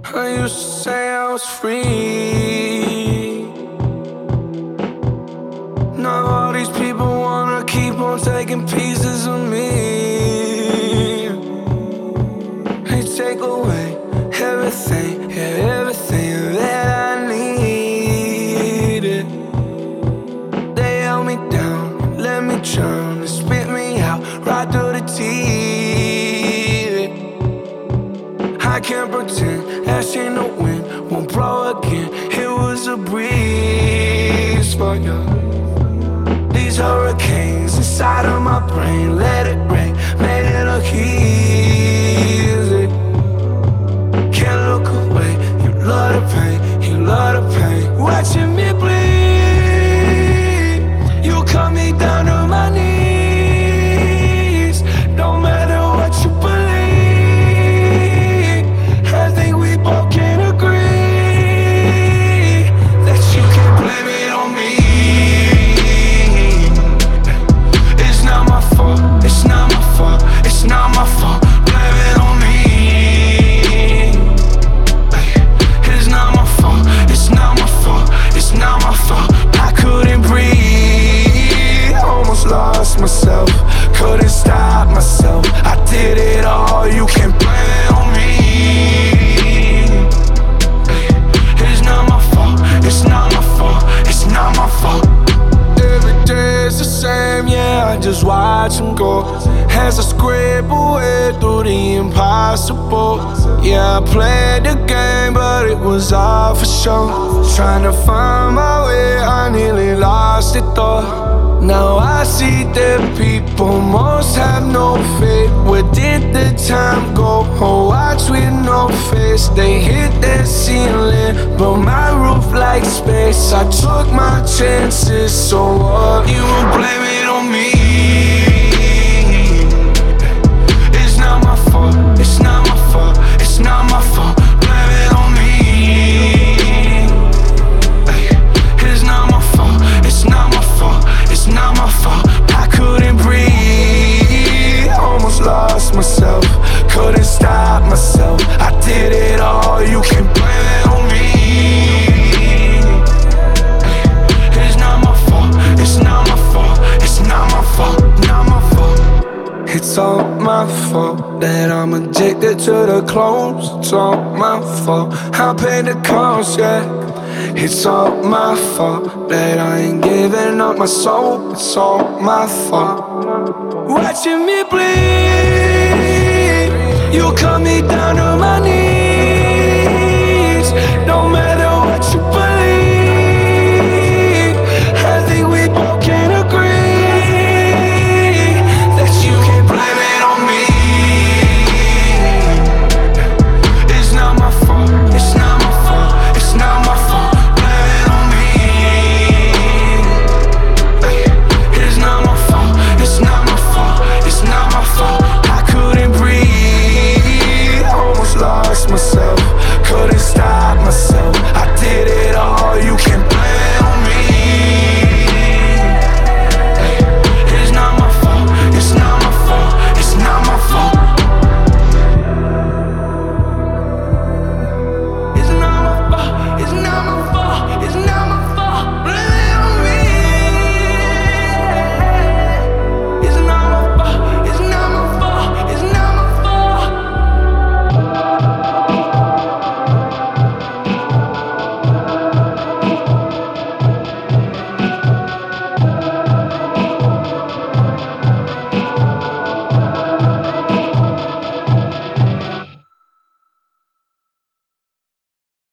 I used to say I was free. Now all these people wanna keep on taking pieces of me. They take away everything, yeah, everything that I needed. They held me down, let me drown, and spit me out right through the teeth. I can't pretend ash in the wind won't blow again. It was a breeze for you. These hurricanes inside of my brain, let it rain, made it look easy. Can't look away, you love the pain, you love the pain. Watching me bleed, you cut me down to my knees. No matter what you believe, I think we both can agree that you can't blame it on me. It's not my fault, it's not my fault, it's not my fault. Blame it on me. It's not my fault, it's not my fault, it's not my fault. I couldn't breathe, almost lost myself, couldn't stop myself. I did it all, you can't blame it on me. It's not my fault, it's not my fault, it's not my fault. Every day is the same, yeah, I just watch them go as I scrape away through the impossible. Yeah, I played the game, but it was all for show. Trying to find my way, I nearly lost it though. Now I see that people most have no faith. Where did the time go? Oh, watch with no face. They hit that ceiling, but my roof like space. I took my chances, so what? You won't blame it on me. It's not my fault, it's not my fault, it's not my fault. Blame it on me. It's not my fault, it's not my fault, it's not my fault. I couldn't breathe, almost lost myself, couldn't stop myself. I did it all, you can blame it on me. It's not my fault, it's not my fault, it's not my fault, not my fault. It's all my fault that I'm addicted to the clothes. It's all my fault, I paid the cost, yeah. It's all my fault that I ain't giving up my soul. It's all my fault. Watching me bleed, you cut me down to my knees.